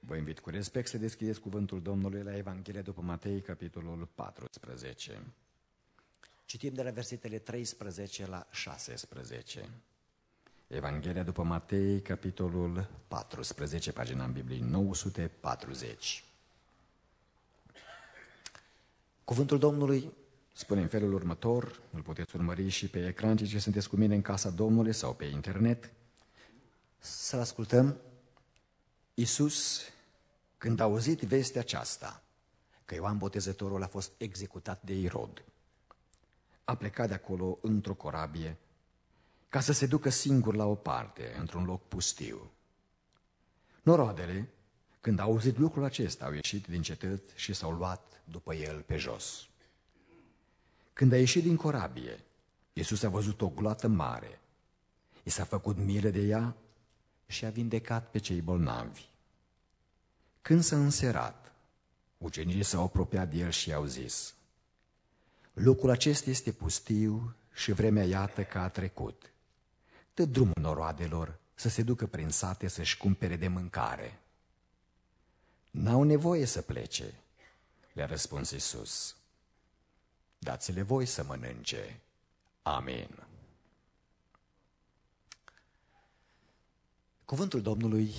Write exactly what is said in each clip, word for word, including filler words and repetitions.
Vă invit cu respect să deschideți cuvântul Domnului la Evanghelia după Matei, capitolul paisprezece. Citim de la versetele treisprezece la șaisprezece. Evanghelia după Matei, capitolul paisprezece, pagina în Biblie nouă sute patruzeci. Cuvântul Domnului spune în felul următor, îl puteți urmări și pe ecran, ce sunteți cu mine în casa Domnului sau pe internet. Să-l ascultăm. Iisus, când a auzit vestea aceasta, că Ioan Botezătorul a fost executat de Irod, a plecat de acolo într-o corabie ca să se ducă singur la o parte, într-un loc pustiu. Noroadele, când au auzit lucrul acesta, au ieșit din cetăți și s-au luat după el pe jos. Când a ieșit din corabie, Iisus a văzut o gloată mare, i s-a făcut milă de ea și a vindecat pe cei bolnavi. Când s-a înserat, ucenicii s-au apropiat de el și i-au zis: locul acesta este pustiu și vremea iată că a trecut. Dă drumul noroadelor să se ducă prin sate să-și cumpere de mâncare. N-au nevoie să plece, le-a răspuns Iisus. Dați-le voi să mănânce. Amin. Cuvântul Domnului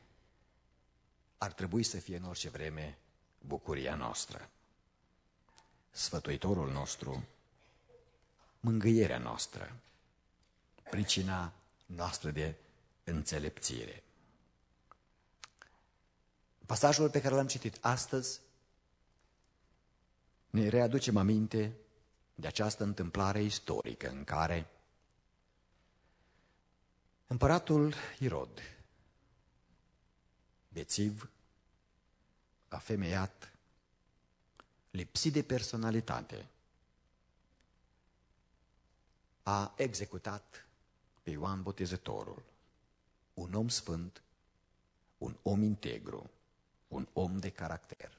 ar trebui să fie în orice vreme bucuria noastră, sfătuitorul nostru, mângâierea noastră, pricina noastră de înțelepțire. Pasajul pe care l-am citit astăzi ne readucem aminte de această întâmplare istorică în care împăratul Irod, bețiv, afemeiat, lipsit de personalitate, a executat pe Ioan Botezătorul, un om sfânt, un om integru, un om de caracter.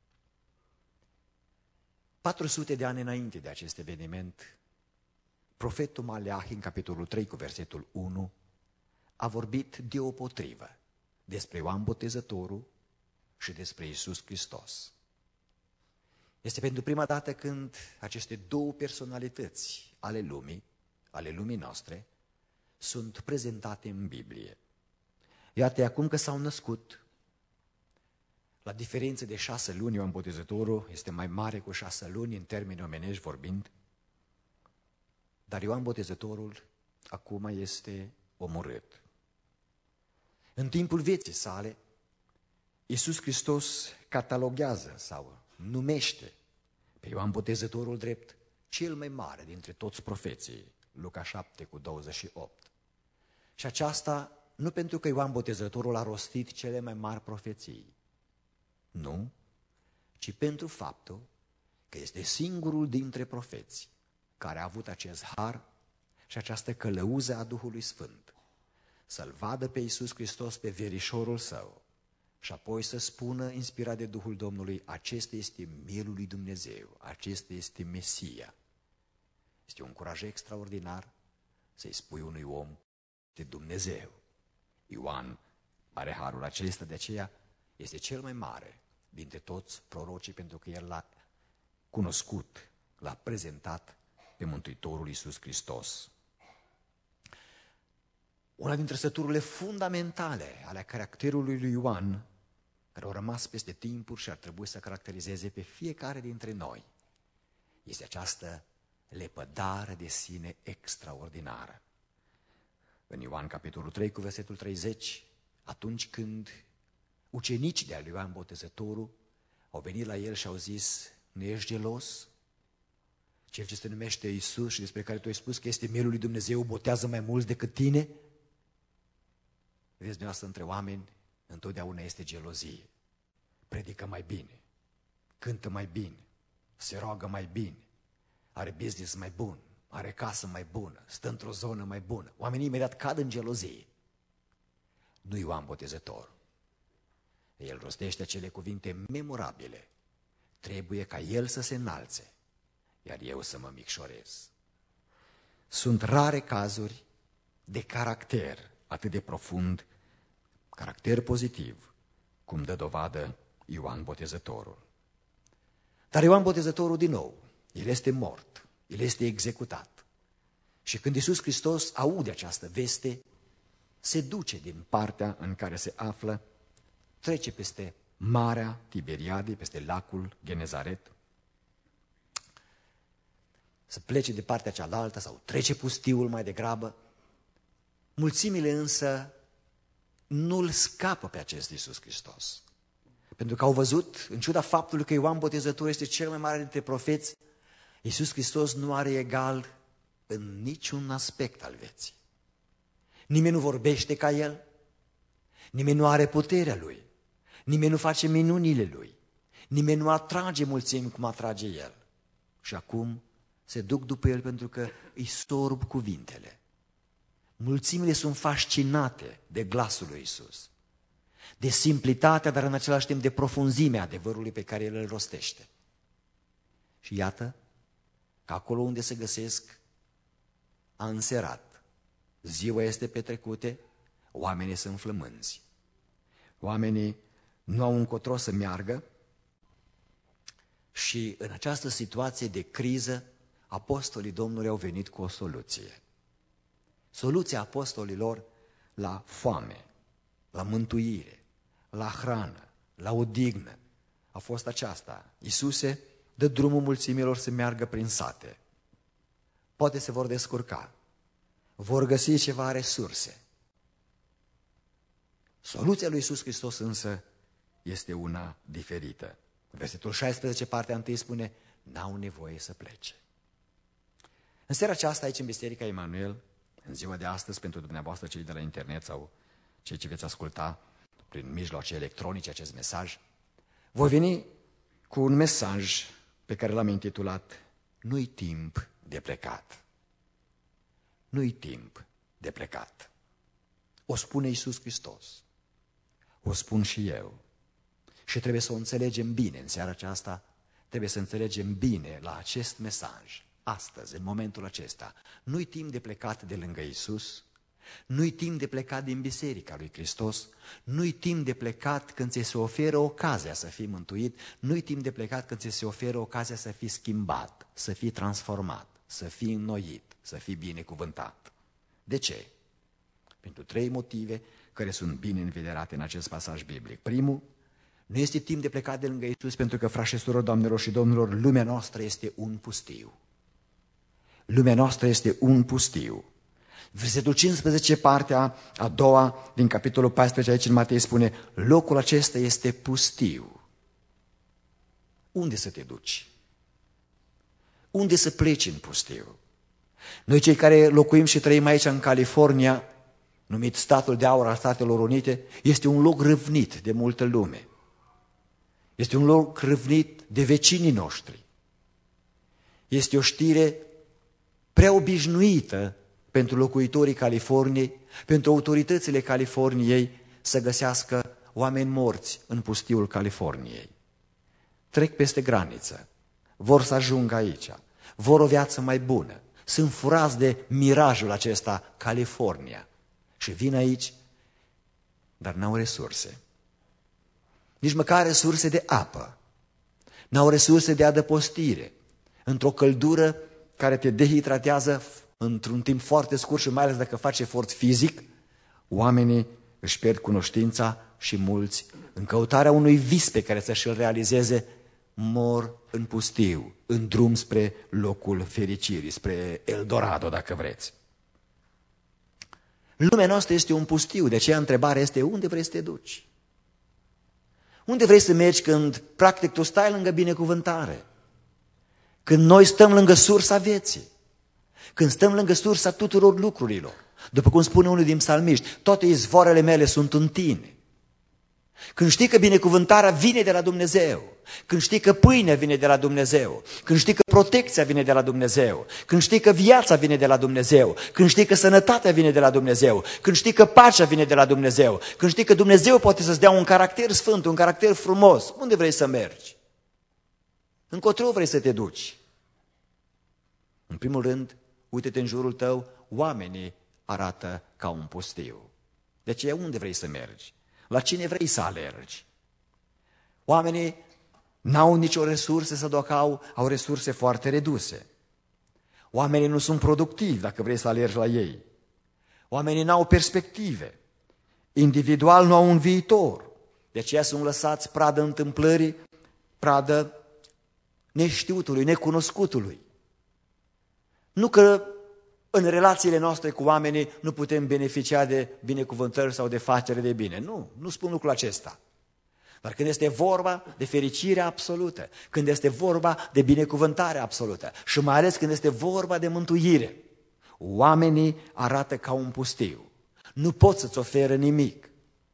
patru sute de ani înainte de acest eveniment, profetul Maleahi, în capitolul trei, cu versetul unu, a vorbit deopotrivă despre Ioan Botezătorul și despre Iisus Hristos. Este pentru prima dată când aceste două personalități ale lumii, ale lumii noastre, sunt prezentate în Biblie. Iată acum că s-au născut. La diferență de șase luni, Ioan Botezătorul este mai mare cu șase luni în termeni omenești vorbind, dar Ioan Botezătorul acum este omorât. În timpul vieții sale, Iisus Hristos cataloghează sau numește pe Ioan Botezătorul drept cel mai mare dintre toți profeții, Luca șapte cu douăzeci și opt. Și aceasta nu pentru că Ioan Botezătorul a rostit cele mai mari profeții, nu, ci pentru faptul că este singurul dintre profeți care a avut acest har și această călăuză a Duhului Sfânt, să-L vadă pe Iisus Hristos pe verișorul Său și apoi să spună, inspirat de Duhul Domnului, acesta este Mielul lui Dumnezeu, acesta este Mesia. Este un curaj extraordinar să-i spui unui om de Dumnezeu. Ioan are harul acesta, de aceea este cel mai mare dintre toți prorocii, pentru că el l-a cunoscut, l-a prezentat pe Mântuitorul Iisus Hristos. Una dintre trăsăturile fundamentale ale caracterului lui Ioan, care au rămas peste timpuri și ar trebui să caracterizeze pe fiecare dintre noi, este această lepădare de sine extraordinară. În Ioan capitolul trei cu versetul treizeci, atunci când ucenicii de al lui Ioan Botezătorul au venit la el și au zis: nu ești gelos? Cel ce se numește Iisus și despre care tu ai spus că este Mielul lui Dumnezeu botează mai mulți decât tine? Vezi, dumneavoastră, între oameni întotdeauna este gelozie. Predică mai bine, cântă mai bine, se roagă mai bine, are business mai bun, are casă mai bună, stă într-o zonă mai bună. Oamenii imediat cad în gelozie. Nu Ioan Botezător. El rostește acele cuvinte memorabile. Trebuie ca el să se înalțe, iar eu să mă micșorez. Sunt rare cazuri de caracter atât de profund, caracter pozitiv, cum dă dovadă Ioan Botezătorul. Dar Ioan Botezătorul, din nou, el este mort, el este executat. Și când Iisus Hristos aude această veste, se duce din partea în care se află, trece peste Marea Tiberiadei, peste lacul Genezaret, să plece de partea cealaltă sau trece pustiul mai degrabă. Mulțimile însă nu-l scapă pe acest Iisus Hristos. Pentru că au văzut, în ciuda faptului că Ioan Botezătorul este cel mai mare dintre profeți, Iisus Hristos nu are egal în niciun aspect al vieții. Nimeni nu vorbește ca El, nimeni nu are puterea Lui, nimeni nu face minunile Lui, nimeni nu atrage mulțimi cum atrage El. Și acum se duc după El pentru că îi sorb cuvintele. Mulțimile sunt fascinate de glasul lui Iisus, de simplitatea, dar în același timp de profunzimea adevărului pe care El îl rostește. Și iată că acolo unde se găsesc a înserat, ziua este petrecute, oamenii sunt flămânzi. Oamenii nu au încotro să meargă și în această situație de criză, apostolii Domnului au venit cu o soluție. Soluția apostolilor la foame, la mântuire, la hrană, la odihnă a fost aceasta. Iisuse dă drumul mulțimilor să meargă prin sate. Poate se vor descurca, vor găsi ceva resurse. Soluția lui Iisus Hristos însă este una diferită. Versetul șaisprezece, partea întâi spune, n-au nevoie să plece. În seara aceasta, aici în Biserica Emanuel, în ziua de astăzi, pentru dumneavoastră cei de la internet sau cei ce veți asculta prin mijloace electronice acest mesaj, voi veni cu un mesaj pe care l-am intitulat Nu-i timp de plecat. Nu-i timp de plecat. O spune Iisus Hristos. O spun și eu. Și trebuie să o înțelegem bine în seara aceasta, trebuie să înțelegem bine la acest mesaj, astăzi, în momentul acesta. Nu-i timp de plecat de lângă Iisus, nu-i timp de plecat din Biserica lui Hristos, nu-i timp de plecat când ți se oferă ocazia să fii mântuit, nu-i timp de plecat când ți se oferă ocazia să fii schimbat, să fii transformat, să fii înnoit, să fii binecuvântat. De ce? Pentru trei motive care sunt bine învederate în acest pasaj biblic. Primul, nu este timp de plecat de lângă Iisus pentru că, frați și surori, doamnelor și domnilor, lumea noastră este un pustiu. Lumea noastră este un pustiu. Versetul cincisprezece, partea a doua din capitolul paisprezece, aici în Matei spune, locul acesta este pustiu. Unde să te duci? Unde să pleci în pustiu? Noi cei care locuim și trăim aici în California, numit statul de aur al Statelor Unite, este un loc râvnit de multă lume. Este un loc râvnit de vecinii noștri. Este o știre prea obișnuită pentru locuitorii Californiei, pentru autoritățile Californiei să găsească oameni morți în pustiul Californiei. Trec peste graniță, vor să ajungă aici, vor o viață mai bună, sunt furați de mirajul acesta California și vin aici, dar n-au resurse. Nici măcar resurse de apă, n-au resurse de adăpostire, într-o căldură care te dehidratează într-un timp foarte scurt și mai ales dacă faci efort fizic, oamenii își pierd cunoștința și mulți, în căutarea unui vis pe care să și-l realizeze, mor în pustiu, în drum spre locul fericirii, spre Eldorado, dacă vreți. Lumea noastră este un pustiu, de aceea întrebarea este, unde vrei să te duci? Unde vrei să mergi când, practic, tu stai lângă binecuvântare? Când noi stăm lângă sursa vieții? Când stăm lângă sursa tuturor lucrurilor? După cum spune unul din psalmiști, toate izvoarele mele sunt în tine. Când știi că binecuvântarea vine de la Dumnezeu, când știi că pâinea vine de la Dumnezeu, când știi că protecția vine de la Dumnezeu, când știi că viața vine de la Dumnezeu, când știi că sănătatea vine de la Dumnezeu, când știi că pacea vine de la Dumnezeu, când știi că Dumnezeu poate să-ți dea un caracter sfânt, un caracter frumos, unde vrei să mergi? Încotro vrei să te duci? În primul rând, uite-te în jurul tău, oamenii arată ca un pustiu. De aceea unde vrei să mergi? La cine vrei să alergi? Oamenii n-au nicio resursă sau dacă au, au resurse foarte reduse. Oamenii nu sunt productivi dacă vrei să alergi la ei. Oamenii n-au perspective. Individual nu au un viitor. De aceea sunt lăsați pradă întâmplării, pradă neștiutului, necunoscutului. Nu că în relațiile noastre cu oamenii nu putem beneficia de binecuvântări sau de facere de bine. Nu, nu spun lucrul acesta. Dar când este vorba de fericire absolută, când este vorba de binecuvântare absolută și mai ales când este vorba de mântuire, oamenii arată ca un pustiu. Nu pot să-ți ofere nimic.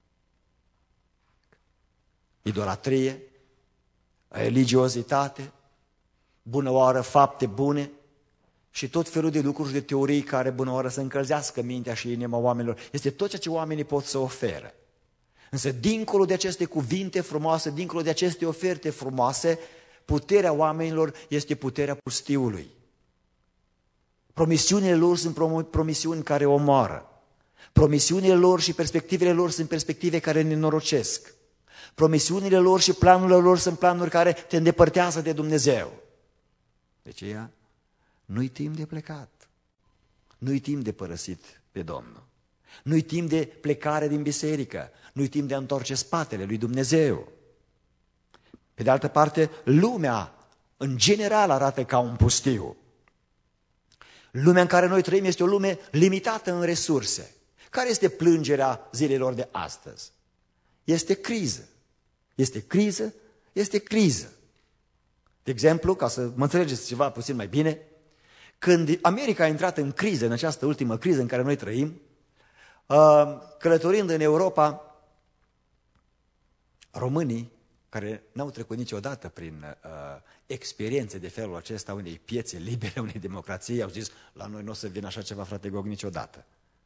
Idolatrie, religiozitate, bună oară fapte bune și tot felul de lucruri și de teorii care bună oară să încălzească mintea și inima oamenilor. Este tot ceea ce oamenii pot să ofere. Însă dincolo de aceste cuvinte frumoase, dincolo de aceste oferte frumoase, puterea oamenilor este puterea pustiului. Promisiunile lor sunt promisiuni care omoară. Promisiunile lor și perspectivele lor sunt perspective care ne norocesc. Promisiunile lor și planurile lor sunt planuri care te îndepărtează de Dumnezeu. De aceea, nu-i timp de plecat. Nu-i timp de părăsit pe Domnul. Nu-i timp de plecare din biserică. Nu-i timp de a întoarce spatele lui Dumnezeu. Pe de altă parte, lumea, în general, arată ca un pustiu. Lumea în care noi trăim este o lume limitată în resurse. Care este plângerea zilelor de astăzi? Este criză. Este criză, este criză. De exemplu, ca să mă înțelegeți ceva puțin mai bine, când America a intrat în criză, în această ultimă criză în care noi trăim, călătorind în Europa, românii care n-au trecut niciodată prin uh, experiențe de felul acesta, unei piețe libere, unei democrații, au zis, la noi nu o să vină așa ceva, frate Gog, niciodată.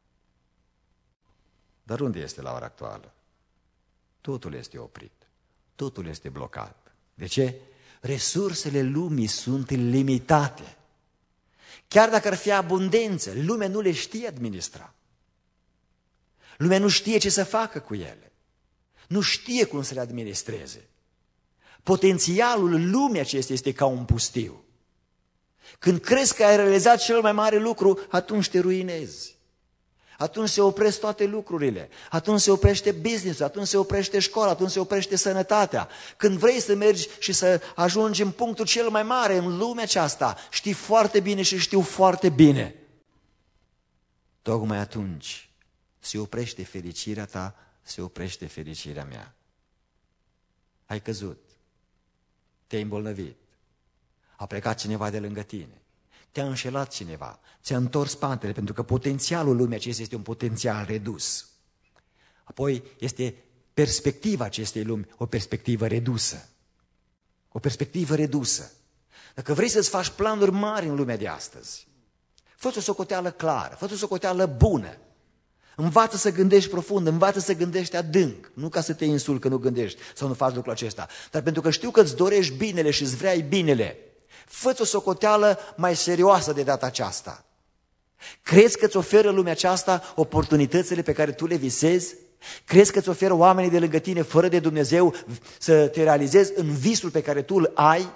Dar unde este la ora actuală? Totul este oprit, totul este blocat. De ce? Resursele lumii sunt limitate. Chiar dacă ar fi abundență, lumea nu le știe administra. Lumea nu știe ce să facă cu ele. Nu știe cum să le administreze. Potențialul lumii acesta este ca un pustiu. Când crezi că ai realizat cel mai mare lucru, atunci te ruinezi. Atunci se opresc toate lucrurile. Atunci se oprește business-ul, atunci se oprește școala, atunci se oprește sănătatea. Când vrei să mergi și să ajungi în punctul cel mai mare în lumea aceasta, știi foarte bine și știu foarte bine. Tocmai atunci se oprește fericirea ta, se oprește fericirea mea. Ai căzut, te-ai îmbolnăvit, a plecat cineva de lângă tine, te-a înșelat cineva, ți-a întors spatele, pentru că potențialul lumii acesta este un potențial redus. Apoi este perspectiva acestei lumi, o perspectivă redusă. O perspectivă redusă. Dacă vrei să-ți faci planuri mari în lumea de astăzi, fă-ți o socoteală clară, fă-ți o socoteală bună. Învață să gândești profund, învață să gândești adânc, nu ca să te insult că nu gândești sau nu faci lucrul acesta, dar pentru că știu că îți dorești binele și îți vreai binele, fă-ți o socoteală mai serioasă de data aceasta. Crezi că îți oferă lumea aceasta oportunitățile pe care tu le visezi? Crezi că îți oferă oamenii de lângă tine fără de Dumnezeu să te realizezi în visul pe care tu îl ai?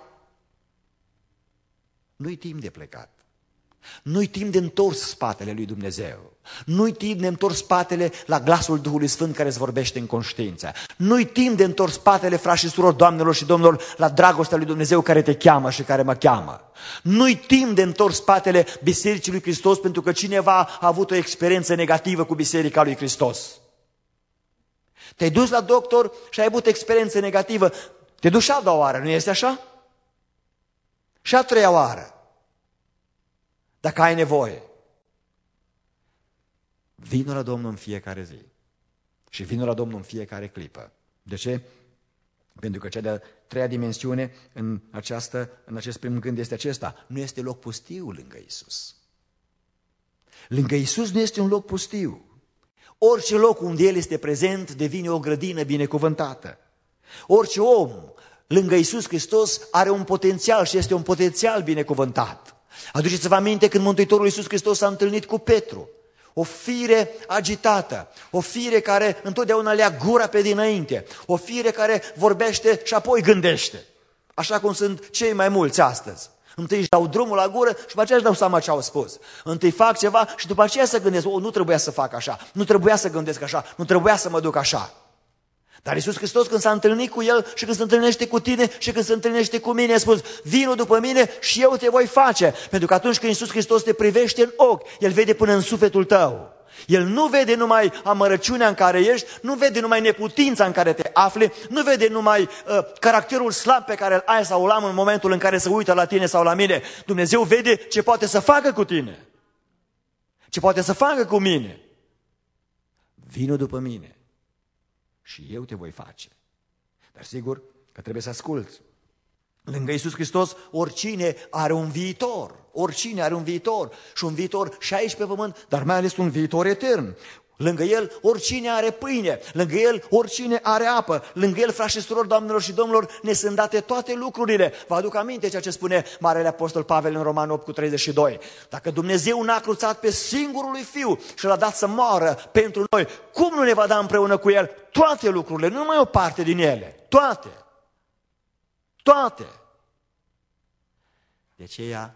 Nu-i timp de plecat. Nu-i timp de întors spatele lui Dumnezeu. Nu-i timp de întors spatele la glasul Duhului Sfânt care îți vorbește în conștiință. Nu-i timp de întors spatele, frați și surori, doamnelor și domnilor, la dragostea lui Dumnezeu care te cheamă și care mă cheamă. Nu-i timp de întors spatele Bisericii lui Hristos pentru că cineva a avut o experiență negativă cu Biserica lui Hristos. Te-ai dus la doctor și ai avut experiență negativă. Te duci a doua oară, nu este așa? Și a treia oară. Dacă ai nevoie, vină la Domnul în fiecare zi și vină la Domnul în fiecare clipă. De ce? Pentru că cea de-a treia dimensiune în, această, în acest prim gând este acesta. Nu este loc pustiu lângă Iisus. Lângă Iisus nu este un loc pustiu. Orice loc unde El este prezent devine o grădină binecuvântată. Orice om lângă Iisus Hristos are un potențial și este un potențial binecuvântat. Aduceți-vă aminte când Mântuitorul Iisus Hristos s-a întâlnit cu Petru. o fire agitată, o fire care întotdeauna lea gura pe dinainte, o fire care vorbește și apoi gândește, așa cum sunt cei mai mulți astăzi. Întâi își dau drumul la gură și după aceea își dau seama ce au spus. Întâi fac ceva și după aceea să gândesc, o, nu trebuia să fac așa, nu trebuia să gândesc așa, nu trebuia să mă duc așa. Dar Iisus Hristos, când s-a întâlnit cu El și când se întâlnește cu tine și când se întâlnește cu mine, a spus, vino după mine și eu te voi face. Pentru că atunci când Iisus Hristos te privește în ochi, El vede până în sufletul tău. El nu vede numai amărăciunea în care ești, nu vede numai neputința în care te afli, nu vede numai uh, caracterul slab pe care îl ai sau îl am în momentul în care se uită la tine sau la mine. Dumnezeu vede ce poate să facă cu tine, ce poate să facă cu mine. Vino după mine și eu te voi face. Dar sigur că trebuie să asculți. Lângă Iisus Hristos, oricine are un viitor, oricine are un viitor și un viitor și aici pe pământ, dar mai ales un viitor etern. Lângă El, oricine are pâine, lângă El, oricine are apă, lângă El, frați și surori, doamnelor și domnilor, ne sunt date toate lucrurile. Vă aduc aminte ceea ce spune Marele Apostol Pavel în Romani opt cu treizeci și doi. Dacă Dumnezeu n-a cruțat pe singurul lui Fiu și L-a dat să moară pentru noi, cum nu ne va da împreună cu El toate lucrurile, nu numai o parte din ele, toate. Toate. De aceea,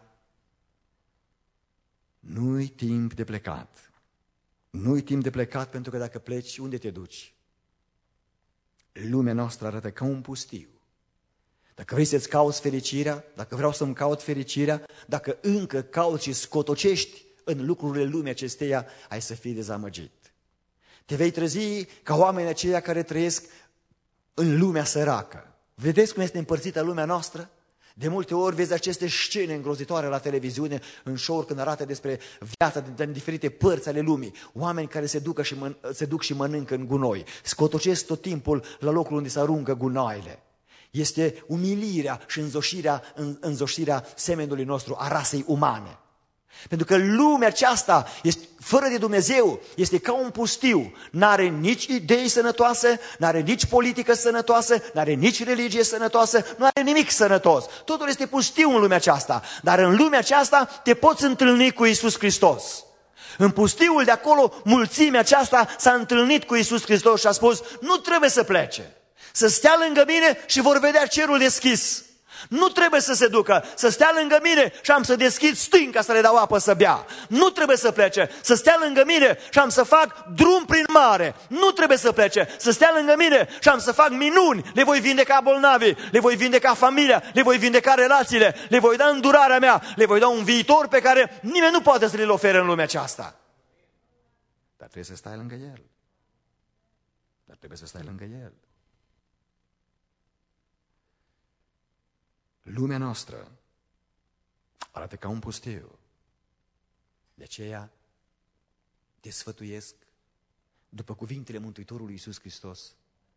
nu-i timp de plecat. Nu-i timp de plecat, pentru că dacă pleci, unde te duci? Lumea noastră arată ca un pustiu. Dacă vrei să-ți cauți fericirea, dacă vreau să-mi caut fericirea, dacă încă cauți și scotocești în lucrurile lumii acesteia, ai să fii dezamăgit. Te vei trezi ca oamenii aceia care trăiesc în lumea săracă. Vedeți cum este împărțită lumea noastră? De multe ori vezi aceste scene îngrozitoare la televiziune, în show-uri, când arată despre viața din diferite părți ale lumii. Oameni care se, ducă și mân- se duc și mănâncă în gunoi, scotocesc tot timpul la locul unde se aruncă gunoaiele. Este umilirea și înzoșirea, înzoșirea semenului nostru, a rasei umane. Pentru că lumea aceasta, este, fără de Dumnezeu, este ca un pustiu. N-are nici idei sănătoase, n-are nici politică sănătoasă, n-are nici religie sănătoasă, nu are nimic sănătos. Totul este pustiu în lumea aceasta. Dar în lumea aceasta te poți întâlni cu Iisus Hristos. În pustiul de acolo, mulțimea aceasta s-a întâlnit cu Iisus Hristos și a spus, nu trebuie să plece, să stea lângă mine și vor vedea cerul deschis. Nu trebuie să se ducă, să stea lângă mine și am să deschid stânca să le dau apă să bea. Nu trebuie să plece, să stea lângă mine și am să fac drum prin mare. Nu trebuie să plece, să stea lângă mine și am să fac minuni. Le voi vindeca bolnavii, le voi vindeca familia, le voi vindeca relațiile, le voi da îndurarea mea, le voi da un viitor pe care nimeni nu poate să le ofere în lumea aceasta. Dar trebuie să stai lângă El. Dar trebuie să stai lângă El. Lumea noastră arată ca un pustiu. De aceea te sfătuiesc, după cuvintele Mântuitorului Iisus Hristos,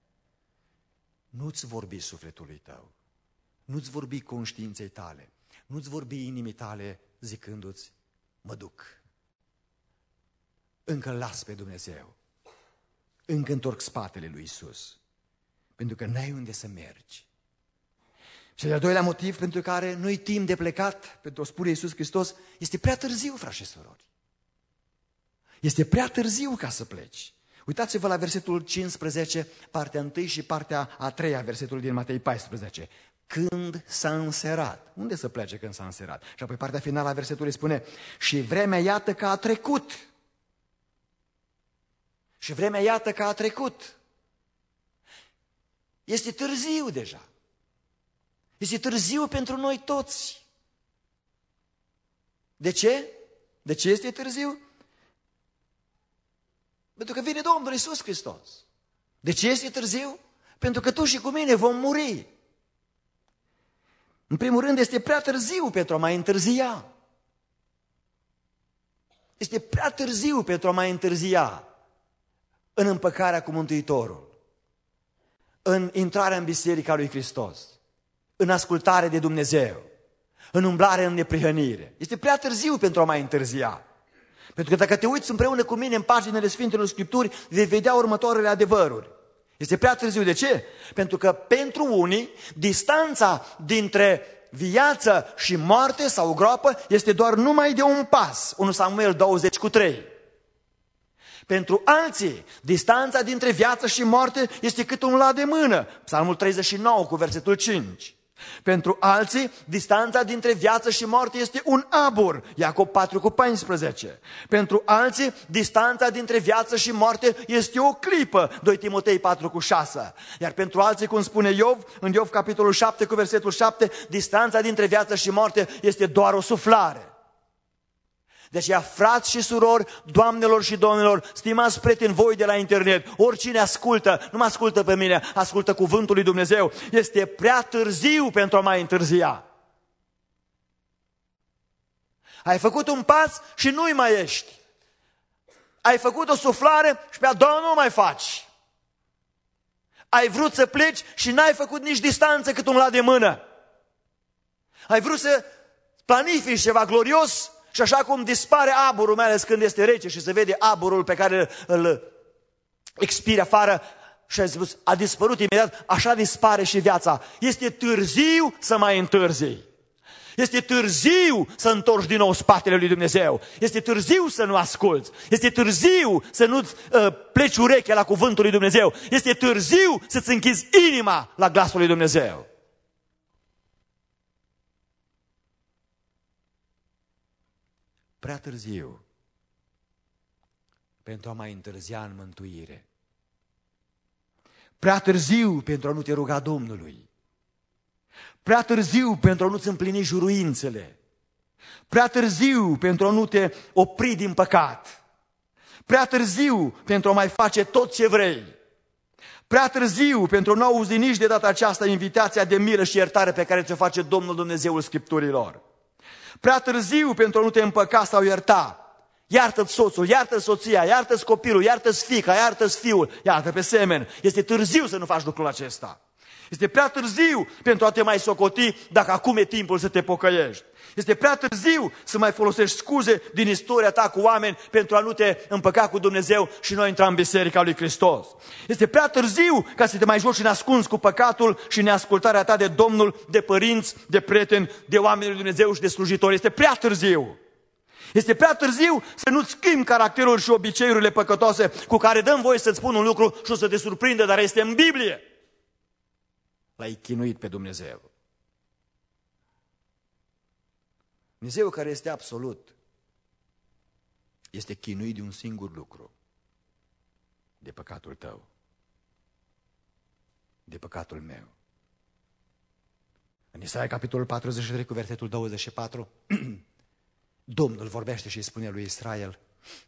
nu-ți vorbi sufletului tău, nu-ți vorbi conștiinței tale, nu-ți vorbi inimii tale zicându-ți, mă duc. Încă las pe Dumnezeu, încă întorc spatele lui Iisus, pentru că n-ai unde să mergi. Și de-al doilea motiv pentru care nu-i timp de plecat, pentru o spune Iisus Hristos, este prea târziu, frați și surori. Este prea târziu ca să pleci. Uitați-vă la versetul cincisprezece, partea întâi și partea a treia, versetul din Matei paisprezece. Când s-a înserat. Unde să plece când s-a înserat? Și apoi partea finală a versetului spune, și vremea iată că a trecut. Și vremea iată că a trecut. Este târziu deja. Este târziu pentru noi toți. De ce? De ce este târziu? Pentru că vine Domnul Iisus Hristos. De ce este târziu? Pentru că tu și cu mine vom muri. În primul rând, este prea târziu pentru a mai întârzia. Este prea târziu pentru a mai întârzia în împăcarea cu Mântuitorul, în intrarea în Biserica lui Hristos, în ascultare de Dumnezeu, în umblare în neprihănire. Este prea târziu pentru a mai întârzia. Pentru că dacă te uiți împreună cu mine în paginile Sfintelor Scripturi, vei vedea următoarele adevăruri. Este prea târziu. De ce? Pentru că pentru unii, distanța dintre viață și moarte sau groapă este doar numai de un pas. unu Samuel douăzeci cu trei. Pentru alții, distanța dintre viață și moarte este cât un lat de mână. Psalmul treizeci și nouă cu versetul cinci. Pentru alții, distanța dintre viață și moarte este un abur. Iacob patru cu paisprezece. Pentru alții, distanța dintre viață și moarte este o clipă. doi Timotei patru cu șase. Iar pentru alții, cum spune Iov, în Iov capitolul șapte cu versetul șapte, distanța dintre viață și moarte este doar o suflare. Deci, ea, frați și surori, doamnelor și domnilor, stimați prieteni, voi de la internet, oricine ascultă, nu mă ascultă pe mine, ascultă cuvântul lui Dumnezeu. Este prea târziu pentru a mai întârzia. Ai făcut un pas și nu-i mai ești. Ai făcut o suflare și pe a doua nu mai faci. Ai vrut să pleci și n-ai făcut nici distanță cât un lat de mână. Ai vrut să planifici ceva glorios și așa cum dispare aburul, mai ales când este rece și se vede aburul pe care îl expiri afară și a spus, a dispărut imediat, așa dispare și viața. Este târziu să mai întârzi. Este târziu să întorci din nou spatele lui Dumnezeu. Este târziu să nu asculți. Este târziu să nu uh, pleci urechea la cuvântul lui Dumnezeu. Este târziu să-ți închizi inima la glasul lui Dumnezeu. Prea târziu pentru a mai întârzia în mântuire. Prea târziu pentru a nu te ruga Domnului. Prea târziu pentru a nu-ți împlini juruințele. Prea târziu pentru a nu te opri din păcat. Prea târziu pentru a mai face tot ce vrei. Prea târziu pentru a nu auzi nici de data aceasta invitația de milă și iertare pe care ți-o face Domnul Dumnezeul Scripturilor. Prea târziu pentru a nu te împăca sau ierta. Iartă-ți soțul, iartă-ți soția, iartă-ți copilul, iartă-ți fiica, iartă-ți fiul, iartă pe semen. Este târziu să nu faci lucrul acesta. Este prea târziu pentru a te mai socoti dacă acum e timpul să te pocăiești. Este prea târziu să mai folosești scuze din istoria ta cu oameni pentru a nu te împăca cu Dumnezeu și nu intra în Biserica lui Hristos. Este prea târziu ca să te mai joci în ascuns cu păcatul și neascultarea ta de Domnul, de părinți, de prieteni, de oameni lui Dumnezeu și de slujitori. Este prea târziu. Este prea târziu să nu-ți schimbi caracterul și obiceiurile păcătoase cu care dăm voie să-ți spun un lucru și o să te surprinde, dar este în Biblie. L-ai chinuit pe Dumnezeu. Dumnezeu care este absolut este chinuit de un singur lucru. De păcatul tău. De păcatul meu. În Isaia capitolul patruzeci și trei cu versetul douăzeci și patru Domnul vorbește și îi spune lui Israel: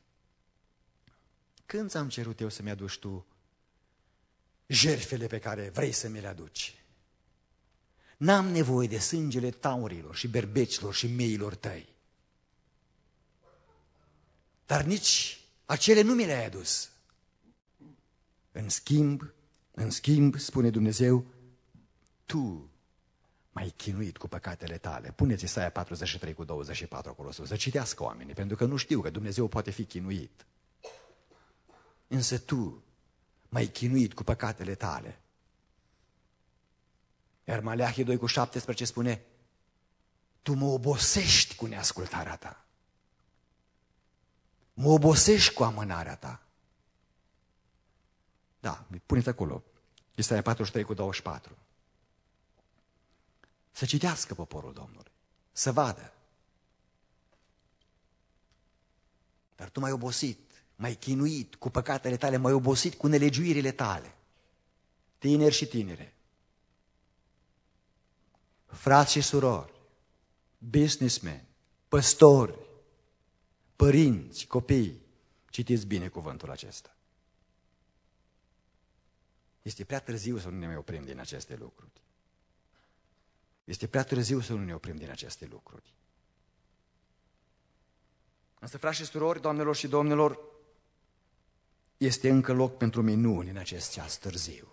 când ți-am cerut eu să-mi aduci tu jertfele pe care vrei să mi le aduci? N-am nevoie de sângele taurilor și berbecilor și meilor tăi. Dar nici acele nu mi le-ai adus. În schimb, în schimb, spune Dumnezeu, tu m-ai chinuit cu păcatele tale. Puneți Isaia patruzeci și trei cu douăzeci și patru acolo sus, să citească oamenii, pentru că nu știu că Dumnezeu poate fi chinuit. Însă tu m-ai chinuit cu păcatele tale. Iar Maleahi doi cu șaptesprezece spune: tu mă obosești cu neascultarea ta. Mă obosești cu amânarea ta. Da, puneți acolo. Isaia patruzeci și trei cu douăzeci și patru. Să citească poporul Domnului, să vadă. Dar tu m-ai obosit, m-ai chinuit cu păcatele tale, m-ai obosit cu nelegiuirile tale. Tineri și tinere, frați și surori, businessmen, păstori, părinți, copii, citiți bine cuvântul acesta. Este prea târziu să nu ne mai oprim din aceste lucruri. Este prea târziu să nu ne oprim din aceste lucruri. Însă, frați și surori, doamnelor și domnilor, este încă loc pentru minuni în acest ceas târziu.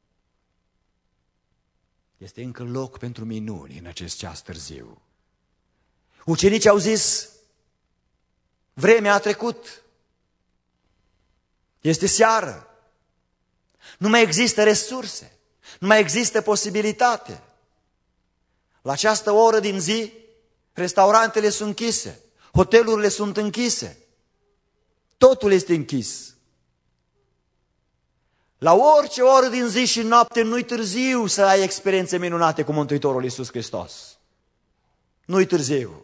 Este încă loc pentru minuni în acest ceas târziu. Ucenicii au zis: vremea a trecut. Este seară. Nu mai există resurse. Nu mai există posibilitate. La această oră din zi, restaurantele sunt închise, hotelurile sunt închise. Totul este închis. La orice oră din zi și noapte nu-i târziu să ai experiențe minunate cu Mântuitorul Iisus Hristos. Nu-i târziu.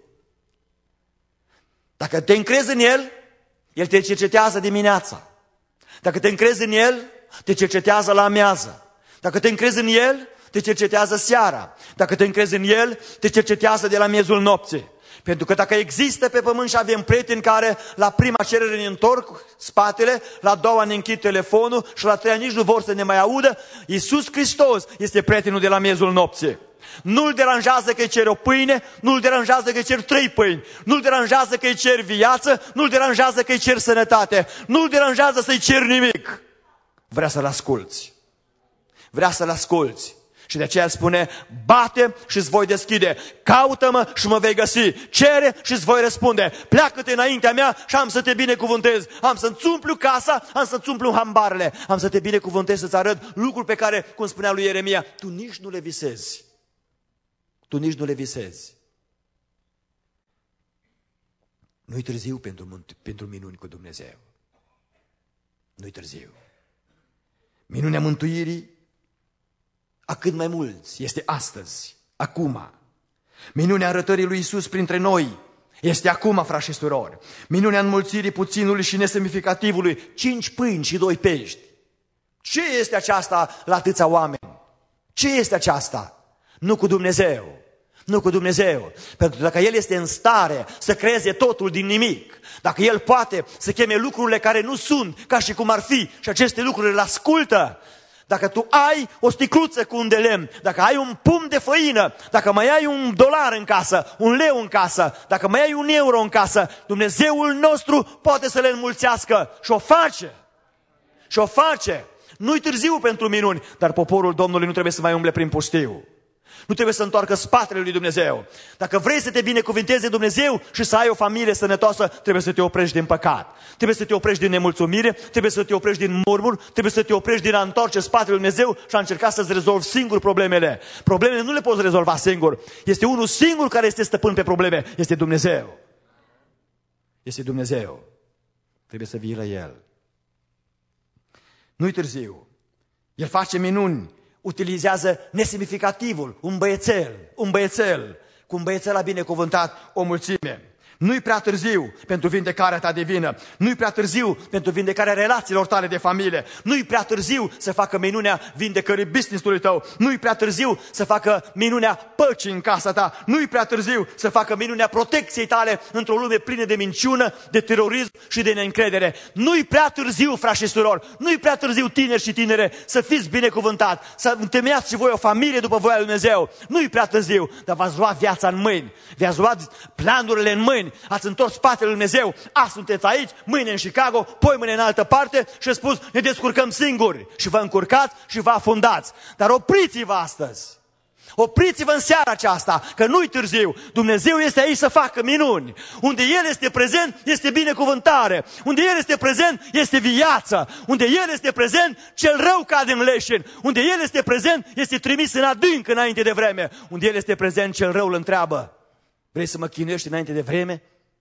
Dacă te încrezi în El, El te cercetează dimineața. Dacă te încrezi în El, te cercetează la amiază. Dacă te încrezi în El, te cercetează seara. Dacă te încrezi în El, te cercetează de la miezul nopții. Pentru că dacă există pe pământ și avem prieteni care la prima cerere ne întorc spatele, la a doua ne închid telefonul și la a treia nici nu vor să ne mai audă, Iisus Hristos este prietenul de la miezul nopții. Nu-l deranjează că îi ceri o pâine, nu-l deranjează că îi ceri trei pâini, nu-l deranjează că îi ceri viață, nu-l deranjează că îi ceri sănătate, nu-l deranjează să-i ceri nimic. Vrea să-l asculți. Vrea să-l asculți. Și de aceea spune, bate și îți voi deschide, caută-mă și mă vei găsi, cere și îți voi răspunde, pleacă-te înaintea mea și am să te binecuvântez, am să-ți umplu casa, am să-ți umplu hambarele, am să te binecuvântez, să-ți arăt lucruri pe care, cum spunea lui Ieremia, tu nici nu le visezi. Tu nici nu le visezi. Nu-i târziu pentru, pentru minuni cu Dumnezeu. Nu-i târziu. Minunea mântuirii a cât mai mulți este astăzi, acum. Minunea arătării lui Iisus printre noi este acum, frați și surori. Minunea înmulțirii puținului și nesemnificativului, cinci pâini și doi pești. Ce este aceasta la atâția oameni? Ce este aceasta? Nu cu Dumnezeu. Nu cu Dumnezeu. Pentru că dacă El este în stare să creeze totul din nimic, dacă El poate să cheme lucrurile care nu sunt ca și cum ar fi și aceste lucruri le ascultă, dacă tu ai o sticluță cu un de lemn, dacă ai un pumn de făină, dacă mai ai un dolar în casă, un leu în casă, dacă mai ai un euro în casă, Dumnezeul nostru poate să le înmulțească și o face. Și o face. Nu-i târziu pentru minuni, dar poporul Domnului nu trebuie să mai umble prin pustiu. Nu trebuie să întoarcă spatele lui Dumnezeu. Dacă vrei să te binecuvinteze Dumnezeu și să ai o familie sănătoasă, trebuie să te oprești din păcat. Trebuie să te oprești din nemulțumire, trebuie să te oprești din murmur, trebuie să te oprești din a întoarce spatele lui Dumnezeu și a încerca să-ți rezolvi singur problemele. Problemele nu le poți rezolva singur. Este unul singur care este stăpân pe probleme. Este Dumnezeu. Este Dumnezeu. Trebuie să vii la El. Nu-i târziu. El face minuni. Utilizează nesemnificativul, un băiețel, un băiețel, cu un băiețel a binecuvântat o mulțime. Nu-i prea târziu pentru vindecarea ta divină, nu-i prea târziu pentru vindecarea relațiilor tale de familie, nu-i prea târziu să facă minunea vindecării business-ului tău, nu-i prea târziu să facă minunea păcii în casa ta, nu-i prea târziu să facă minunea protecției tale într-o lume plină de minciună, de terorism și de neîncredere. Nu-i prea târziu, frați și surori, nu-i prea târziu, tineri și tinere, să fiți binecuvântat, să întemeiați și voi o familie după voia lui Dumnezeu. Nu-i prea târziu, dar v-ați luat viața în mâini, v-ați luat planurile în mâini, ați întors spatele lui Dumnezeu, azi sunteți aici, mâine în Chicago, poi mâine în altă parte și a spus, ne descurcăm singuri și vă încurcați și vă afundați. Dar opriți-vă astăzi, opriți-vă în seara aceasta, că nu-i târziu, Dumnezeu este aici să facă minuni. Unde El este prezent, este binecuvântare. Unde El este prezent, este viață. Unde El este prezent, cel rău cade în leșin. Unde El este prezent, este trimis în adânc înainte de vreme. Unde El este prezent, cel rău îl întreabă, vrei să mă chinuiești înainte de vreme?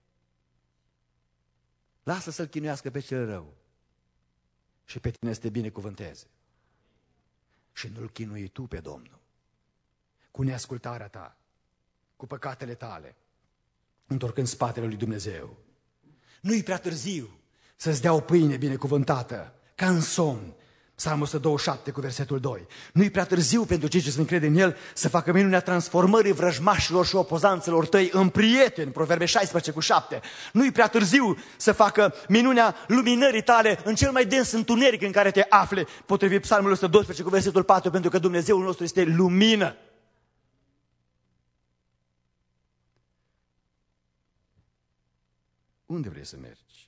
Lasă să-l chinuiască pe cel rău și pe tine să te binecuvânteze. Și nu-l chinui tu pe Domnul cu neascultarea ta, cu păcatele tale, întorcând spatele lui Dumnezeu. Nu-i prea târziu să-ți dea o pâine binecuvântată, ca în somn. Psalmul o sută douăzeci și șapte cu versetul doi. Nu-i prea târziu pentru cei ce se încrede în El să facă minunea transformării vrăjmașilor și opozanților tăi în prieteni, Proverbe șaisprezece cu șapte. Nu-i prea târziu să facă minunea luminării tale în cel mai dens întuneric în care te afli, potrivit Psalmului o sută doisprezece cu versetul patru, pentru că Dumnezeul nostru este lumină. Unde vrei să mergi?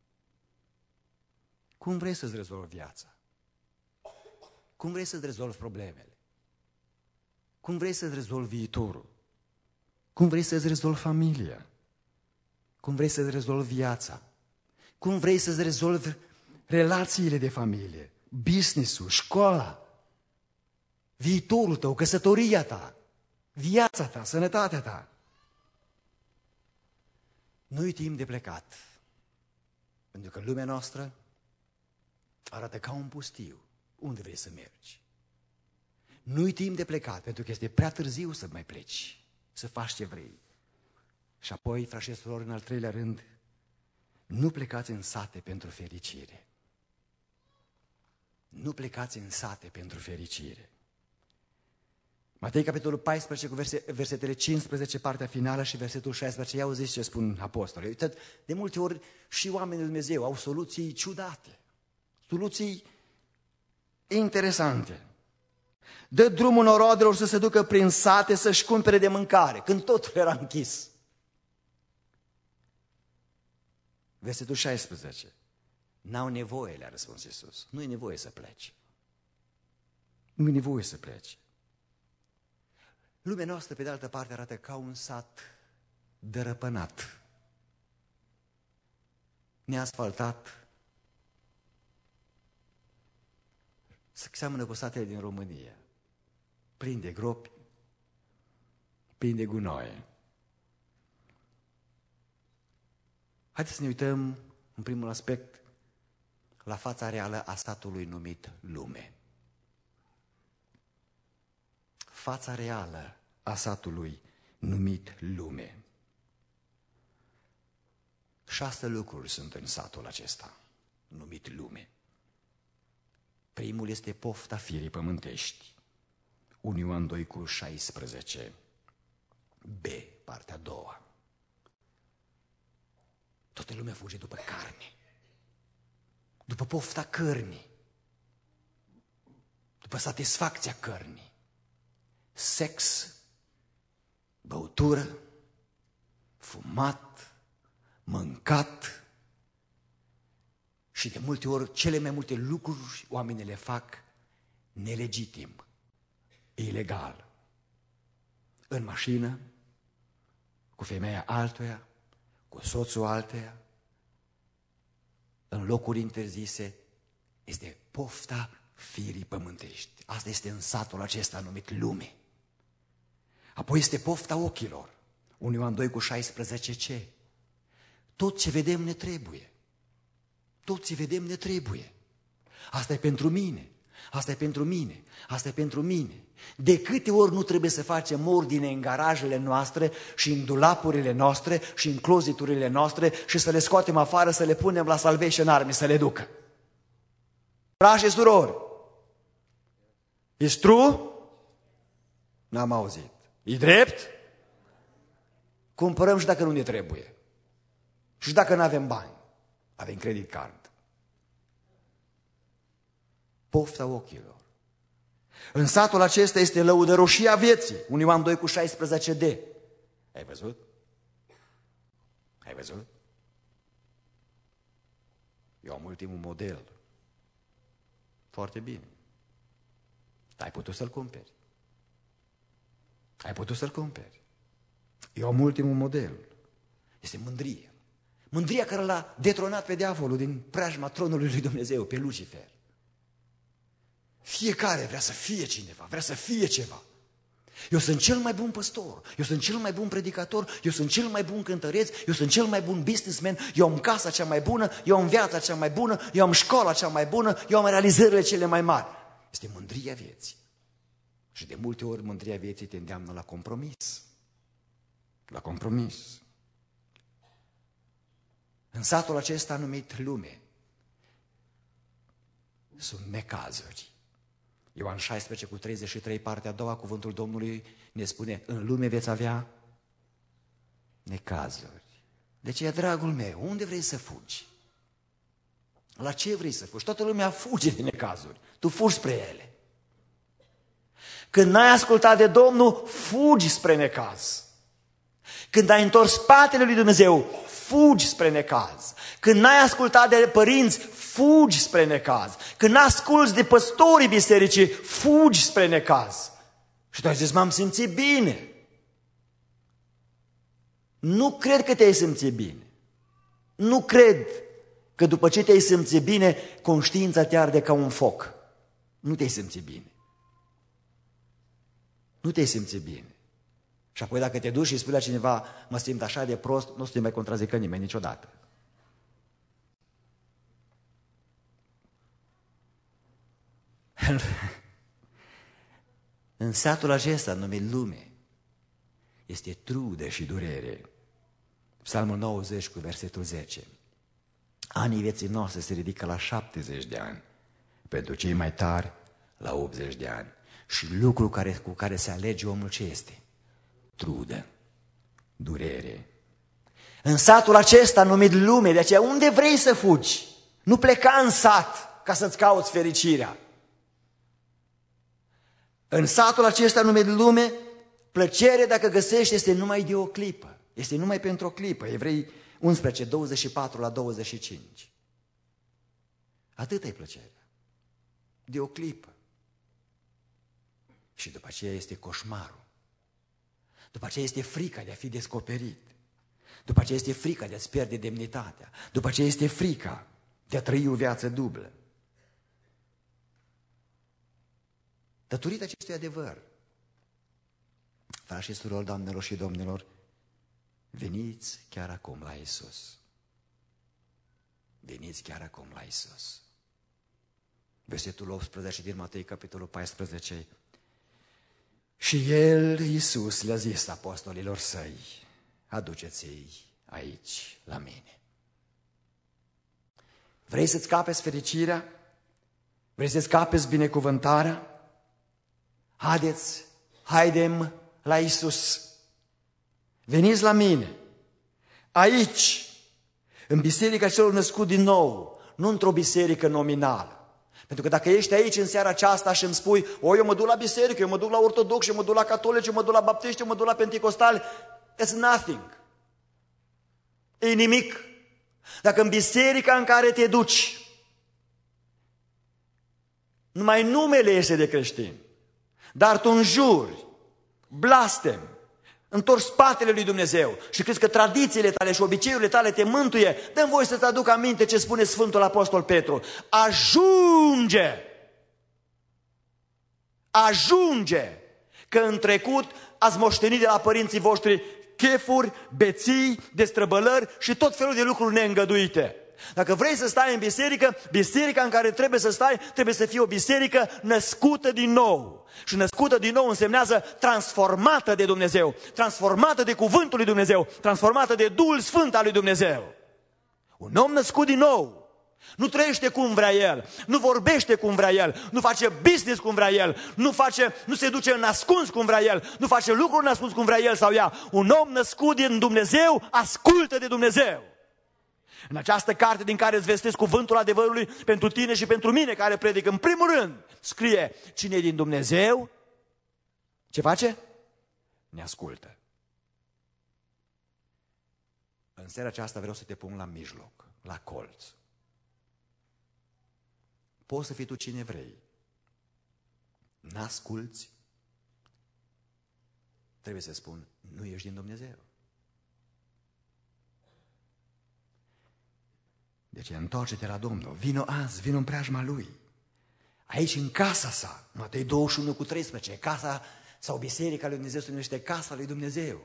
Cum vrei să-ți rezolvi viața? Cum vrei să-ți rezolvi problemele? Cum vrei să-ți rezolvi viitorul? Cum vrei să-ți rezolvi familia? Cum vrei să-ți rezolvi viața? Cum vrei să-ți rezolvi relațiile de familie? Business-ul, școala, viitorul tău, căsătoria ta, viața ta, sănătatea ta? Nu-i timp de plecat. Pentru că lumea noastră arată ca un pustiu. Unde vrei să mergi? Nu-i timp de plecat, pentru că este prea târziu să mai pleci, să faci ce vrei. Și apoi, frați și surori, în al treilea rând, nu plecați în sate pentru fericire. Nu plecați în sate pentru fericire. Matei, capitolul paisprezece, cu verse, versetele cincisprezece, partea finală, și versetul șaisprezece, ia auziți ce spun apostolii. Uitați, de multe ori și oamenii lui Dumnezeu au soluții ciudate, soluții interesante. Dă drumul noroadelor să se ducă prin sate să-și cumpere de mâncare, când totul era închis. Versetul șaisprezece. N-au nevoie, le-a răspuns Iisus. Nu e nevoie să pleci. Nu e nevoie să pleci. Lumea noastră, pe de altă parte, arată ca un sat dărăpânat, neasfaltat. Se seamănă cu satele din România, plin de gropi, plin de gunoaie. Haideți să ne uităm, în primul aspect, la fața reală a satului numit lume. Fața reală a satului numit lume. Șase lucruri sunt în satul acesta, numit lume. Primul este pofta firii pământești. unu Ioan doi cu șaisprezece. B, partea a doua. Toată lumea fuge după carne, după pofta cărnii, după satisfacția cărnii. Sex, băutură, fumat, mâncat. Și de multe ori, cele mai multe lucruri oamenii le fac nelegitim, ilegal. În mașină, cu femeia altuia, cu soțul altuia, în locuri interzise, este pofta firii pământești. Asta este în satul acesta numit lume. Apoi este pofta ochilor. unu Ioan doi cu șaisprezece ce? Tot ce vedem ne trebuie. Tot ce vedem ne trebuie. Asta e pentru mine. Asta e pentru mine. Asta e pentru mine. De câte ori nu trebuie să facem ordine în garajele noastre și în dulapurile noastre și în cloziturile noastre și să le scoatem afară, să le punem la Salvation Army, să le ducă. Frați și surori, ești true? N-am auzit. E drept? Cumpărăm și dacă nu ne trebuie. Și dacă nu avem bani, avem credit card. Pofta ochilor. În satul acesta este lăudăroșia vieții. unu Ioan doi cu șaisprezece D. Ai văzut? Ai văzut? Eu am ultimul model. Foarte bine. Ai putut să-l cumperi. Ai putut să-l cumperi. Eu am ultimul model. Este mândria. Mândria care l-a detronat pe diavolul din preajma tronului lui Dumnezeu, pe Lucifer. Fiecare vrea să fie cineva, vrea să fie ceva. Eu sunt cel mai bun păstor, eu sunt cel mai bun predicator, eu sunt cel mai bun cântăreț, eu sunt cel mai bun businessman, eu am casa cea mai bună, eu am viața cea mai bună, eu am școala cea mai bună, eu am realizările cele mai mari. Este mândria vieții. Și de multe ori mândria vieții te îndeamnă la compromis. La compromis. În satul acesta numit lume sunt necazuri. Ioan șaisprezece cu treizeci și trei, partea a doua, cuvântul Domnului ne spune: în lume veți avea necazuri. De ce, dragul meu, unde vrei să fugi? La ce vrei să fugi? Toată lumea fuge de necazuri. Tu fugi spre ele. Când n-ai ascultat de Domnul, fugi spre necaz. Când ai întors spatele lui Dumnezeu, fugi spre necaz. Când n-ai ascultat de părinți, fugi spre necaz. Când n-asculți de păstorii bisericii, fugi spre necaz. Și tu ai zis: m-am simțit bine. Nu cred că te-ai simțit bine. Nu cred că după ce te-ai simțit bine, conștiința te arde ca un foc. Nu te-ai simțit bine. Nu te-ai simțit bine. Și apoi dacă te duci și spui la cineva: mă simt așa de prost, nu o să te mai contrazică nimeni niciodată. În satul acesta numit lume este trudă și durere. Psalmul nouăzeci cu versetul zece. Anii vieții noastre se ridică la șaptezeci de ani, pentru cei mai tari la optzeci de ani. Și lucrul care, cu care se alege omul ce este? Trudă, durere. În satul acesta numit lume, de aceea unde vrei să fugi? Nu pleca în sat ca să-ți cauți fericirea. În satul acesta numit lume, plăcere, dacă găsești, este numai de o clipă. Este numai pentru o clipă. Evrei unsprezece, douăzeci și patru la douăzeci și cinci. Atât e plăcerea. De o clipă. Și după aceea este coșmarul. După aceea este frica de a fi descoperit. După aceea este frica de a-ți pierde demnitatea. După aceea este frica de a trăi o viață dublă. Datorită acestui adevăr, frați și surori, doamnelor și domnilor, veniți chiar acum la Iisus. Veniți chiar acum la Iisus. Versetul optsprezece din Matei, capitolul paisprezece. Și El, Iisus, le-a zis apostolilor săi, aduceți-i aici la mine. Vrei să-ți capezi fericirea? Vrei să-ți capezi binecuvântarea? Haideți, haidem la Iisus. Veniți la mine. Aici, în biserica celor născut din nou, nu într-o biserică nominală. Pentru că dacă ești aici în seara aceasta și îmi spui, o, eu mă duc la biserică, eu mă duc la ortodoxi, eu mă duc la catolici, eu mă duc la baptiști, eu mă duc la penticostali, it's nothing. E nimic. Dacă în biserica în care te duci, numai numele este de creștin, dar tu înjuri, blastem, întorci spatele lui Dumnezeu și crezi că tradițiile tale și obiceiurile tale te mântuie, dă-mi voie să-ți aduc aminte ce spune Sfântul Apostol Petru. Ajunge! Ajunge! Că în trecut ați moștenit de la părinții voștri chefuri, beții, destrăbălări și tot felul de lucruri neîngăduite. Dacă vrei să stai în biserică, biserica în care trebuie să stai trebuie să fie o biserică născută din nou. Și născută din nou însemnează transformată de Dumnezeu, transformată de cuvântul lui Dumnezeu, transformată de Duhul Sfânt al lui Dumnezeu. Un om născut din nou nu trăiește cum vrea el, nu vorbește cum vrea el, nu face business cum vrea el, nu, face, nu se duce în ascuns cum vrea el, nu face lucruri în ascuns cum vrea el sau ea. Un om născut din Dumnezeu ascultă de Dumnezeu. În această carte din care îți vestesc cuvântul adevărului pentru tine și pentru mine care predic, în primul rând scrie: cine e din Dumnezeu, ce face? Ne ascultă. În seara aceasta vreau să te pun la mijloc, la colț. Poți să fii tu cine vrei. N-asculți? Trebuie să spun, nu ești din Dumnezeu. Deci întoarce-te la Domnul, vino azi, vino în preajma Lui. Aici în casa sa, Matei douăzeci și unu cu treisprezece, casa sau biserica lui Dumnezeu se numește casa lui Dumnezeu.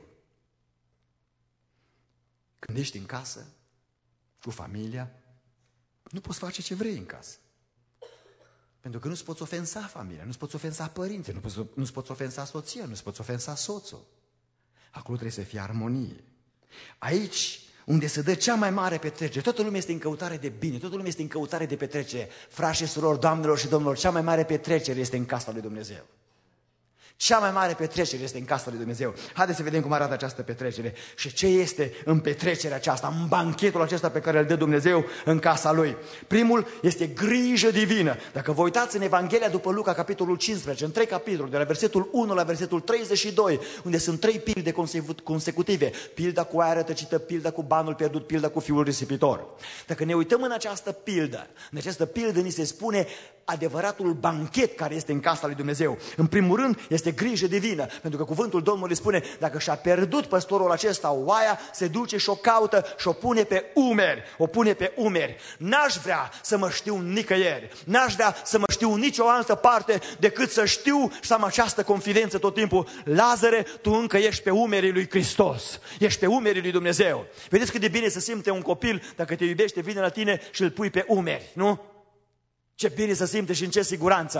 Când ești în casă, cu familia, nu poți face ce vrei în casă. Pentru că nu-ți poți ofensa familia, nu-ți poți ofensa părinții, nu-ți poți, nu-ți poți ofensa soția, nu-ți poți ofensa soțul. Acolo trebuie să fie armonie. Aici, unde se dă cea mai mare petrecere, toată lumea este în căutare de bine, toată lumea este în căutare de petrecere. Frați și surori, doamnelor și domnilor, cea mai mare petrecere este în casa lui Dumnezeu. Cea mai mare petrecere este în casa lui Dumnezeu. Haideți să vedem cum arată această petrecere și ce este în petrecerea aceasta, în banchetul acesta pe care îl dă Dumnezeu în casa Lui. Primul este grijă divină. Dacă vă uitați în Evanghelia după Luca, capitolul cincisprezece, în trei capitole, de la versetul unu la versetul treizeci și doi, unde sunt trei pilde consecutive, pilda cu aia rătăcită, pilda cu banul pierdut, pilda cu fiul risipitor. Dacă ne uităm în această pildă, în această pildă ni se spune adevăratul banchet care este în casa lui Dumnezeu. În primul rând este grijă divină, pentru că cuvântul Domnului spune, dacă și-a pierdut păstorul acesta oaia, se duce și o caută și o pune pe umeri, o pune pe umeri. N-aș vrea să mă știu nicăieri, n-aș vrea să mă știu nicio altă parte decât să știu și să am această confidență tot timpul. Lazare, tu încă ești pe umerii lui Hristos, ești pe umerii lui Dumnezeu. Vedeți cât de bine se simte un copil dacă te iubește, vine la tine și îl pui pe umeri, nu? Ce bine să simte și în ce siguranță.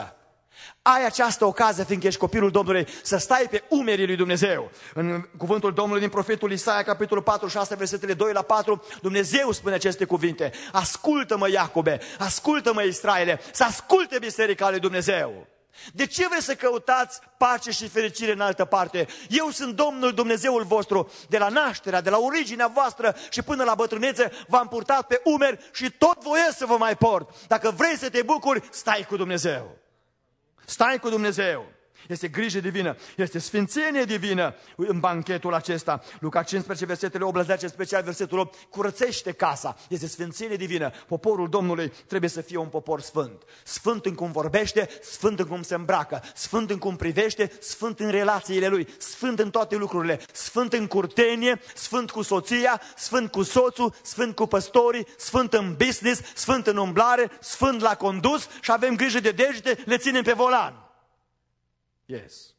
Ai această ocazie, fiindcă ești copilul Domnului, să stai pe umerii lui Dumnezeu. În cuvântul Domnului din profetul Isaia, capitolul patruzeci și șase, versetele doi la patru, Dumnezeu spune aceste cuvinte: ascultă-mă, Iacobe, ascultă-mă, Israele, să asculte biserica lui Dumnezeu. De ce vreți să căutați pace și fericire în altă parte? Eu sunt Domnul Dumnezeul vostru, de la nașterea, de la originea voastră și până la bătrânețe v-am purtat pe umeri și tot voiesc să vă mai port. Dacă vrei să te bucuri, stai cu Dumnezeu. Stai cu Dumnezeu. Este grijă divină, este sfințenie divină în banchetul acesta. Luca cincisprezece, versetele opt la zece, special versetul opt, curățește casa. Este sfințenie divină. Poporul Domnului trebuie să fie un popor sfânt. Sfânt în cum vorbește, sfânt în cum se îmbracă, sfânt în cum privește, sfânt în relațiile lui, sfânt în toate lucrurile, sfânt în curtenie, sfânt cu soția, sfânt cu soțul, sfânt cu păstorii, sfânt în business, sfânt în umblare, sfânt la condus și avem grijă de degete, le ținem pe volan. Yes.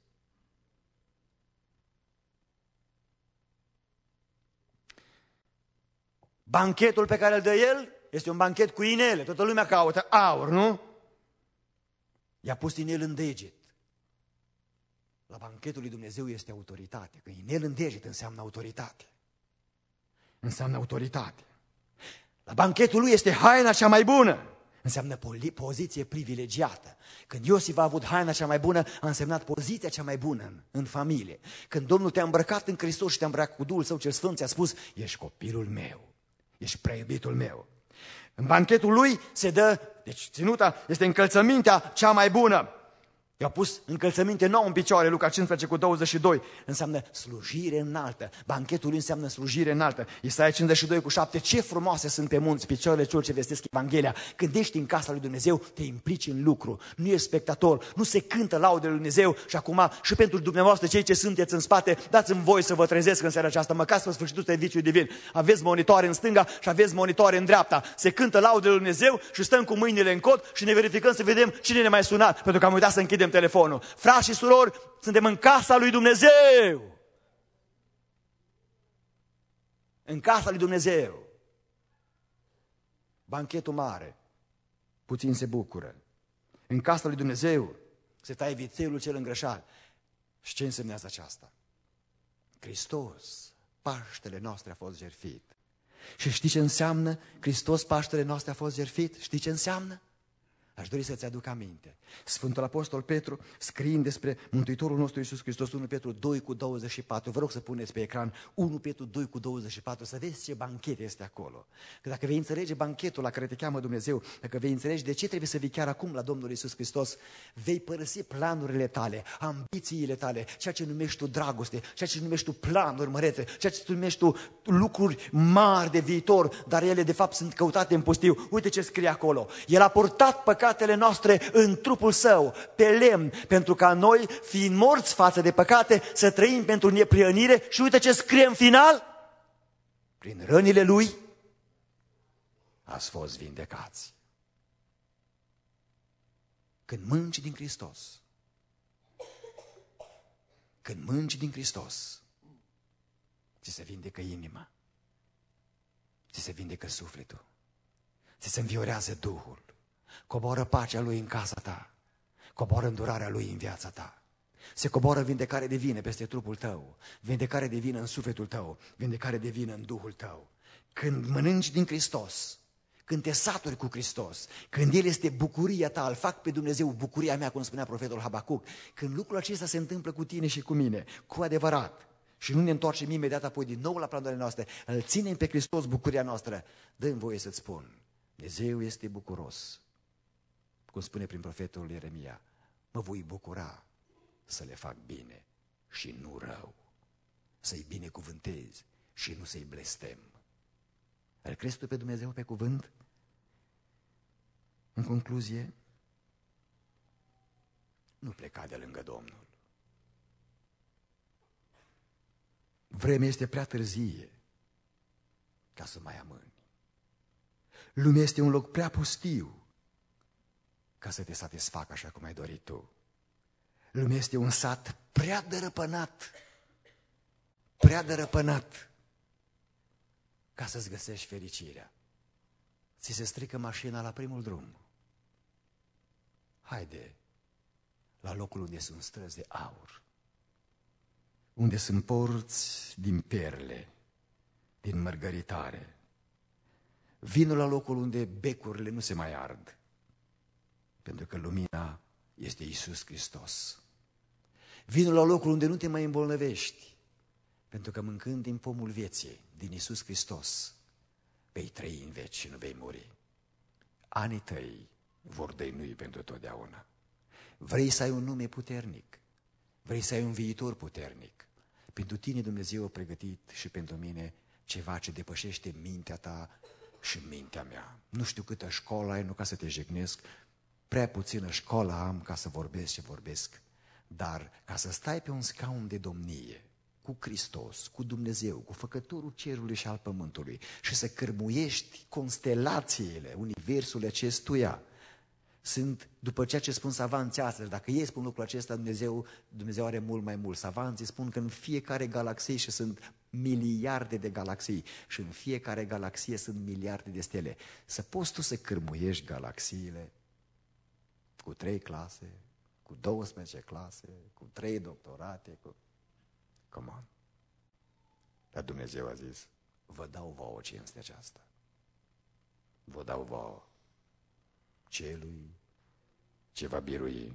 Banchetul pe care îl dă el este un banchet cu inele. Toată lumea caută aur, nu? I-a pus inel în deget. La banchetul lui Dumnezeu este autoritate. Că inel în deget înseamnă autoritate. Înseamnă autoritate. La banchetul lui este haina cea mai bună. Înseamnă poziție privilegiată. Când Iosif a avut haina cea mai bună, a însemnat poziția cea mai bună în, în familie. Când Domnul te-a îmbrăcat în Hristos și te-a îmbrăcat cu Duhul Său cel Sfânt, ți-a spus: ești copilul meu, ești preiubitul meu. În banchetul lui se dă, deci ținuta este încălțămintea cea mai bună. I-a pus încălțăminte nouă în picioare, Luca cincisprezece cu douăzeci și doi, înseamnă slujire înaltă. Banchetul lui înseamnă slujire înaltă. Isaia cincizeci și doi cu șapte, ce frumoase sunt pe munți picioarele celor ce vestesc Evanghelia. Când ești în casa lui Dumnezeu, te implici în lucru, nu ești spectator, nu se cântă laudele lui Dumnezeu. Și acum și pentru dumneavoastră, cei ce sunteți în spate, dați-mi voie să vă trezesc în seara aceasta, măcar să sfârșitul serviciului divin. Aveți monitoare în stânga și aveți monitoare în dreapta. Se cântă laudele lui Dumnezeu și stăm cu mâinile în cot și ne verificăm să vedem cine ne mai sunat, pentru că am uitat să închidem telefonul. Frați și surori, suntem în casa lui Dumnezeu. În casa lui Dumnezeu. Banchetul mare, puțin se bucură. În casa lui Dumnezeu se taie vițelul cel îngrășat. Și ce însemnează aceasta? Hristos, Paștele nostru a fost jertfit. Și știi ce înseamnă Hristos, Paștele nostru a fost jertfit? Știi ce înseamnă? Aș dori să-ți aduc aminte. Sfântul Apostol Petru, scriind despre Mântuitorul nostru Iisus Hristos, unu Petru doi cu douăzeci și patru. Vă rog să puneți pe ecran unu Petru doi cu douăzeci și patru, să vezi ce banchet este acolo. Că dacă vei înțelege banchetul la care te cheamă Dumnezeu, dacă vei înțelege de ce trebuie să vii chiar acum la Domnul Iisus Hristos, vei părăsi planurile tale, ambițiile tale, ceea ce numești tu dragoste, ceea ce numești tu planuri mărețe, ceea ce numești tu lucruri mari de viitor, dar ele de fapt sunt căutate în pustiu. Uite ce scrie acolo. El a purtat păcatele noastre în trupul său, pe lemn, pentru ca noi, fiind morți față de păcate, să trăim pentru neprihănire. Și uite ce scrie în final: prin rănile lui ați fost vindecați. Când mânci din Hristos, când mânci din Hristos, ți se vindecă inima, ți se vindecă sufletul, ți se înviorează Duhul, coboară pacea Lui în casa ta, coboară îndurarea Lui în viața ta. Se coboară vindecare divină peste trupul tău, vindecare divină în sufletul tău, vindecare divină în Duhul tău. Când mănânci din Hristos, când te saturi cu Hristos, când El este bucuria ta, îl fac pe Dumnezeu bucuria mea, cum spunea profetul Habacuc, când lucrul acesta se întâmplă cu tine și cu mine, cu adevărat, și nu ne întoarcem imediat apoi din nou la planurile noastre, îl ținem pe Hristos bucuria noastră, dă-mi voie să-ți spun, Dumnezeu este bucuros. Cum spune prin profetul Ieremia, mă voi bucura să le fac bine și nu rău, să-i binecuvântez și nu să-i blestem. Îl crezi tu pe Dumnezeu pe cuvânt? În concluzie, nu pleca de lângă Domnul. Vremea este prea târzie ca să mai amâni. Lumea este un loc prea pustiu ca să te satisfacă așa cum ai dorit tu. Lumea este un sat prea dărăpânat, prea dărăpânat ca să-ți găsești fericirea. Ți se strică mașina la primul drum. Haide, la locul unde sunt străzi de aur, unde sunt porți din perle, din mărgăritare. Vino la locul unde becurile nu se mai ard, pentru că lumina este Iisus Hristos. Vino la locul unde nu te mai îmbolnăvești, pentru că mâncând din pomul vieții, din Iisus Hristos, vei trăi în veci și nu vei muri. Anii tăi vor dăinui pentru totdeauna. Vrei să ai un nume puternic, vrei să ai un viitor puternic. Pentru tine Dumnezeu a pregătit și pentru mine ceva ce depășește mintea ta și mintea mea. Nu știu câtă școală ai, nu ca să te jignesc, prea puțină școală am ca să vorbesc ce vorbesc, dar ca să stai pe un scaun de domnie, cu Hristos, cu Dumnezeu, cu Făcătorul cerului și al pământului și să cărmuiești constelațiile, universul acestuia, sunt, după ceea ce spun savanții astăzi, dacă ei spun lucrul acesta, Dumnezeu, Dumnezeu are mult mai mult. Savanții spun că în fiecare galaxie, și sunt miliarde de galaxii, și în fiecare galaxie sunt miliarde de stele. Să poți tu să cârmuiești galaxiile cu trei clase, cu douăsprezece clase, cu trei doctorate, cu... Come on. Dar Dumnezeu a zis, vă dau vouă cinste aceasta. Vă dau vouă celui ce va birui.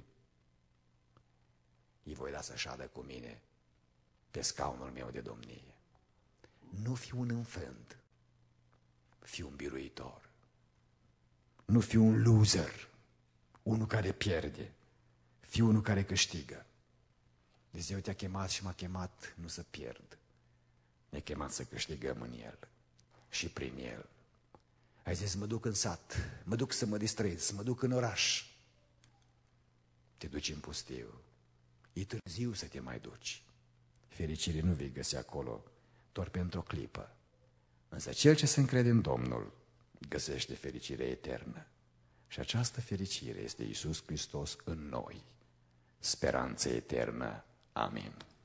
Îi voi da să șadă cu mine pe scaunul meu de domnie. Nu fi un înfrânt, fi un biruitor. Nu fi un loser, unul care pierde, fi unul care câștigă. Dumnezeu te-a chemat și m-a chemat nu să pierd, ne-a chemat să câștigăm în El și prin El. Ai zis, mă duc în sat, mă duc să mă distrez, mă duc în oraș. Te duci în pustiu. E târziu să te mai duci. Fericire nu vei găsi acolo, doar pentru o clipă. Însă cel ce se încrede în Domnul găsește fericire eternă. Și această fericire este Iisus Hristos în noi. Speranță eternă. Amin.